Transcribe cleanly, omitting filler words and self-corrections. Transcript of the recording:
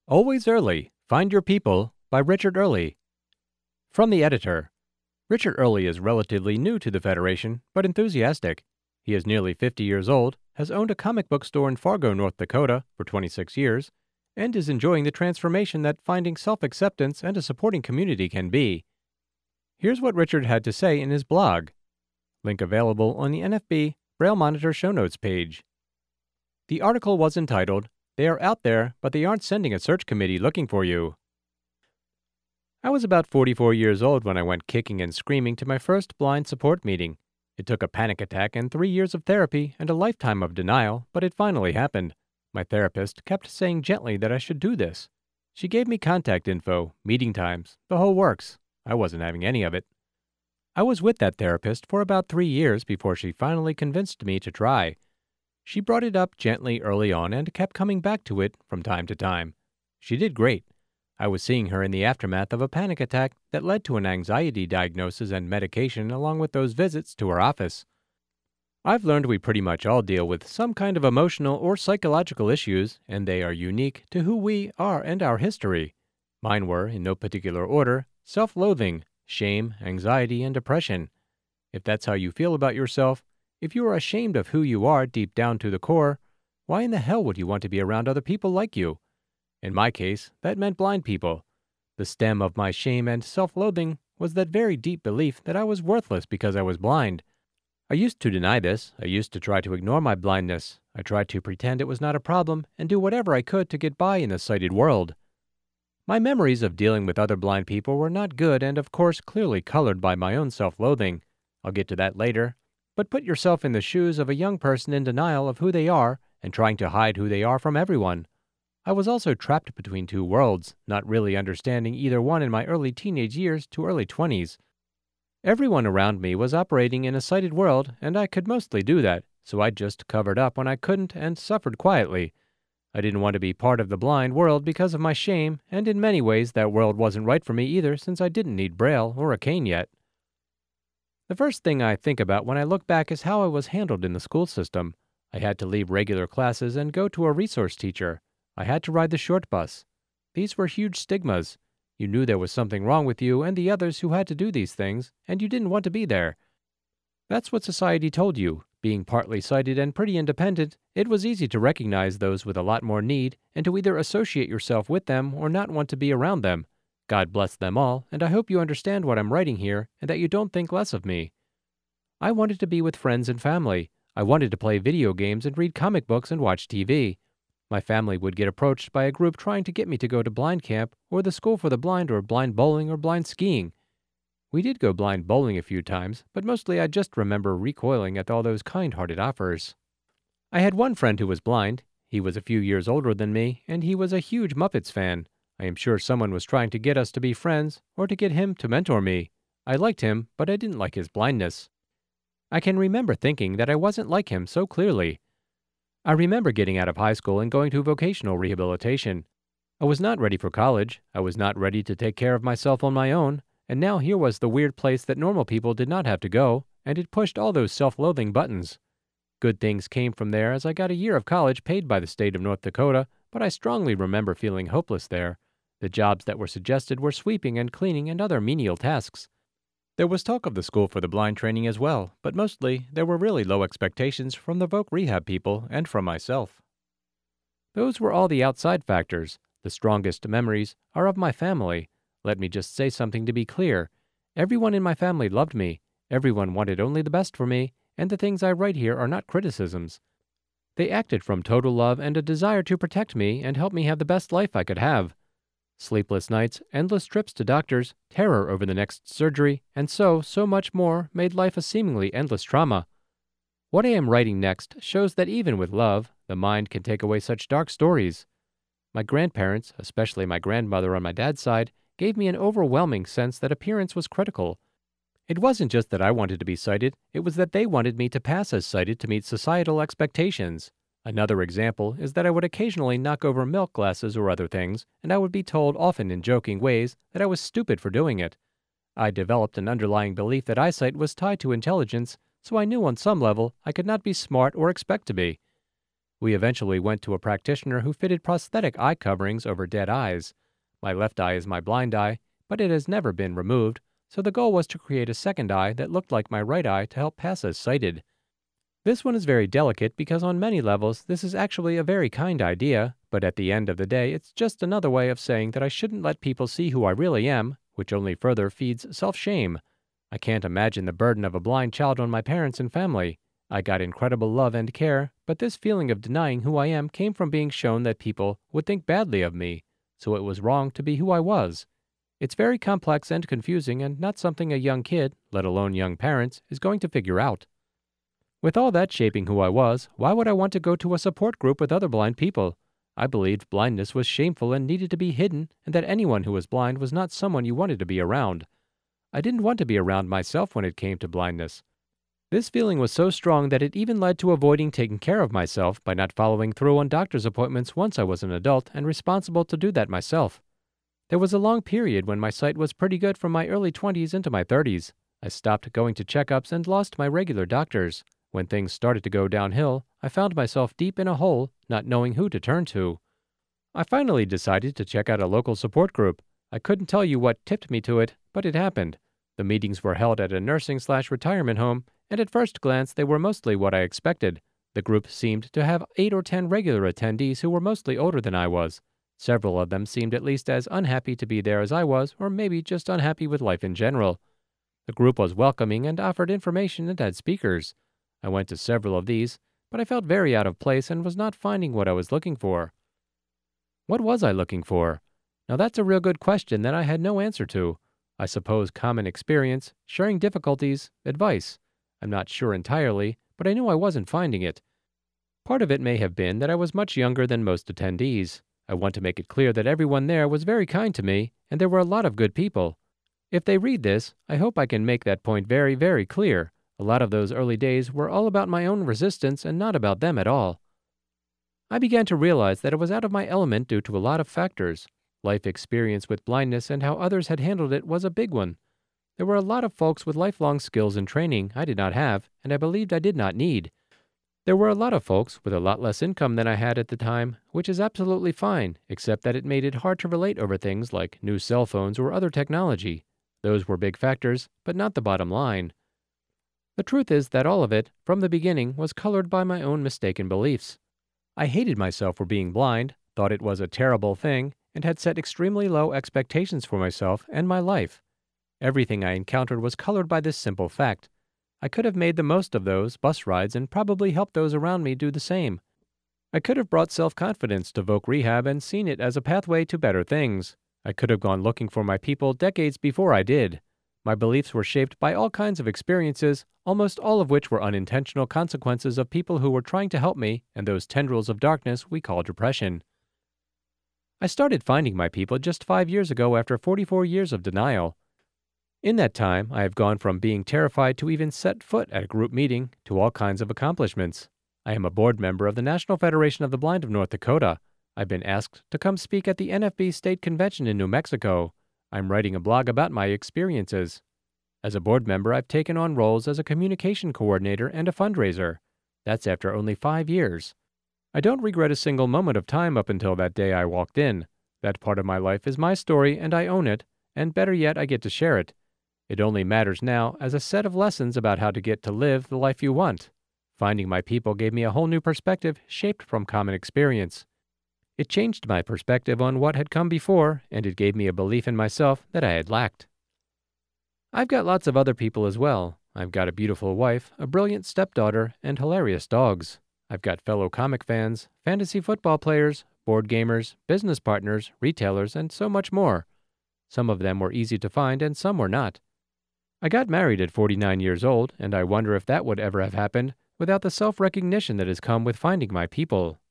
Always Early, Find Your People by Richard Early. From the editor. Richard Early is relatively new to the Federation, but enthusiastic. He is nearly 50 years old, has owned a comic book store in Fargo, North Dakota for 26 years, and is enjoying the transformation that finding self-acceptance and a supporting community can be. Here's what Richard had to say in his blog. Link available on the NFB Braille Monitor show notes page. The article was entitled, "They are out there, but they aren't sending a search committee looking for you." I was about 44 years old when I went kicking and screaming to my first blind support meeting. It took a panic attack and 3 years of therapy and a lifetime of denial, but it finally happened. My therapist kept saying gently that I should do this. She gave me contact info, meeting times, the whole works. I wasn't having any of it. I was with that therapist for about 3 years before she finally convinced me to try. She brought it up gently early on and kept coming back to it from time to time. She did great. I was seeing her in the aftermath of a panic attack that led to an anxiety diagnosis and medication along with those visits to her office. I've learned we pretty much all deal with some kind of emotional or psychological issues, and they are unique to who we are and our history. Mine were, in no particular order, self-loathing, shame, anxiety, and depression. If that's how you feel about yourself, if you are ashamed of who you are deep down to the core, why in the hell would you want to be around other people like you? In my case, that meant blind people. The stem of my shame and self-loathing was that very deep belief that I was worthless because I was blind. I used to deny this. I used to try to ignore my blindness. I tried to pretend it was not a problem and do whatever I could to get by in the sighted world. My memories of dealing with other blind people were not good and, of course, clearly colored by my own self-loathing. I'll get to that later. But put yourself in the shoes of a young person in denial of who they are and trying to hide who they are from everyone. I was also trapped between two worlds, not really understanding either one in my early teenage years to early 20s. Everyone around me was operating in a sighted world, and I could mostly do that, so I just covered up when I couldn't and suffered quietly. I didn't want to be part of the blind world because of my shame, and in many ways that world wasn't right for me either since I didn't need Braille or a cane yet. The first thing I think about when I look back is how I was handled in the school system. I had to leave regular classes and go to a resource teacher. I had to ride the short bus. These were huge stigmas. You knew there was something wrong with you and the others who had to do these things, and you didn't want to be there. That's what society told you. Being partly sighted and pretty independent, it was easy to recognize those with a lot more need and to either associate yourself with them or not want to be around them. God bless them all, and I hope you understand what I'm writing here and that you don't think less of me. I wanted to be with friends and family. I wanted to play video games and read comic books and watch TV. My family would get approached by a group trying to get me to go to blind camp or the school for the blind or blind bowling or blind skiing. We did go blind bowling a few times, but mostly I just remember recoiling at all those kind-hearted offers. I had one friend who was blind. He was a few years older than me, and he was a huge Muppets fan. I am sure someone was trying to get us to be friends or to get him to mentor me. I liked him, but I didn't like his blindness. I can remember thinking that I wasn't like him so clearly. I remember getting out of high school and going to vocational rehabilitation. I was not ready for college. I was not ready to take care of myself on my own, and now here was the weird place that normal people did not have to go, and it pushed all those self-loathing buttons. Good things came from there as I got a year of college paid by the state of North Dakota, but I strongly remember feeling hopeless there. The jobs that were suggested were sweeping and cleaning and other menial tasks. There was talk of the school for the blind training as well, but mostly there were really low expectations from the voc rehab people and from myself. Those were all the outside factors. The strongest memories are of my family. Let me just say something to be clear. Everyone in my family loved me. Everyone wanted only the best for me, and the things I write here are not criticisms. They acted from total love and a desire to protect me and help me have the best life I could have. Sleepless nights, endless trips to doctors, terror over the next surgery, and so much more made life a seemingly endless trauma. What I am writing next shows that even with love, the mind can take away such dark stories. My grandparents, especially my grandmother on my dad's side, gave me an overwhelming sense that appearance was critical. It wasn't just that I wanted to be sighted, it was that they wanted me to pass as sighted to meet societal expectations. Another example is that I would occasionally knock over milk glasses or other things, and I would be told often in joking ways that I was stupid for doing it. I developed an underlying belief that eyesight was tied to intelligence, so I knew on some level I could not be smart or expect to be. We eventually went to a practitioner who fitted prosthetic eye coverings over dead eyes. My left eye is my blind eye, but it has never been removed, so the goal was to create a second eye that looked like my right eye to help pass as sighted. This one is very delicate because on many levels this is actually a very kind idea, but at the end of the day it's just another way of saying that I shouldn't let people see who I really am, which only further feeds self-shame. I can't imagine the burden of a blind child on my parents and family. I got incredible love and care, but this feeling of denying who I am came from being shown that people would think badly of me, so it was wrong to be who I was. It's very complex and confusing and not something a young kid, let alone young parents, is going to figure out. With all that shaping who I was, why would I want to go to a support group with other blind people? I believed blindness was shameful and needed to be hidden, and that anyone who was blind was not someone you wanted to be around. I didn't want to be around myself when it came to blindness. This feeling was so strong that it even led to avoiding taking care of myself by not following through on doctor's appointments once I was an adult and responsible to do that myself. There was a long period when my sight was pretty good from my early 20s into my 30s. I stopped going to checkups and lost my regular doctors. When things started to go downhill, I found myself deep in a hole, not knowing who to turn to. I finally decided to check out a local support group. I couldn't tell you what tipped me to it, but it happened. The meetings were held at a nursing/retirement home, and at first glance they were mostly what I expected. The group seemed to have 8 or 10 regular attendees who were mostly older than I was. Several of them seemed at least as unhappy to be there as I was, or maybe just unhappy with life in general. The group was welcoming and offered information and had speakers. I went to several of these, but I felt very out of place and was not finding what I was looking for. What was I looking for? Now that's a real good question that I had no answer to. I suppose common experience, sharing difficulties, advice. I'm not sure entirely, but I knew I wasn't finding it. Part of it may have been that I was much younger than most attendees. I want to make it clear that everyone there was very kind to me, and there were a lot of good people. If they read this, I hope I can make that point very, very clear. A lot of those early days were all about my own resistance and not about them at all. I began to realize that I was out of my element due to a lot of factors. Life experience with blindness and how others had handled it was a big one. There were a lot of folks with lifelong skills and training I did not have, and I believed I did not need. There were a lot of folks with a lot less income than I had at the time, which is absolutely fine, except that it made it hard to relate over things like new cell phones or other technology. Those were big factors, but not the bottom line. The truth is that all of it, from the beginning, was colored by my own mistaken beliefs. I hated myself for being blind, thought it was a terrible thing, and had set extremely low expectations for myself and my life. Everything I encountered was colored by this simple fact. I could have made the most of those bus rides and probably helped those around me do the same. I could have brought self-confidence to Voc Rehab and seen it as a pathway to better things. I could have gone looking for my people decades before I did. My beliefs were shaped by all kinds of experiences, almost all of which were unintentional consequences of people who were trying to help me and those tendrils of darkness we call depression. I started finding my people just 5 years ago after 44 years of denial. In that time, I have gone from being terrified to even set foot at a group meeting to all kinds of accomplishments. I am a board member of the National Federation of the Blind of North Dakota. I've been asked to come speak at the NFB State Convention in New Mexico. I'm writing a blog about my experiences. As a board member, I've taken on roles as a communication coordinator and a fundraiser. That's after only 5 years. I don't regret a single moment of time up until that day I walked in. That part of my life is my story and I own it, and better yet, I get to share it. It only matters now as a set of lessons about how to get to live the life you want. Finding my people gave me a whole new perspective shaped from common experience. It changed my perspective on what had come before, and it gave me a belief in myself that I had lacked. I've got lots of other people as well. I've got a beautiful wife, a brilliant stepdaughter, and hilarious dogs. I've got fellow comic fans, fantasy football players, board gamers, business partners, retailers, and so much more. Some of them were easy to find and some were not. I got married at 49 years old, and I wonder if that would ever have happened without the self-recognition that has come with finding my people.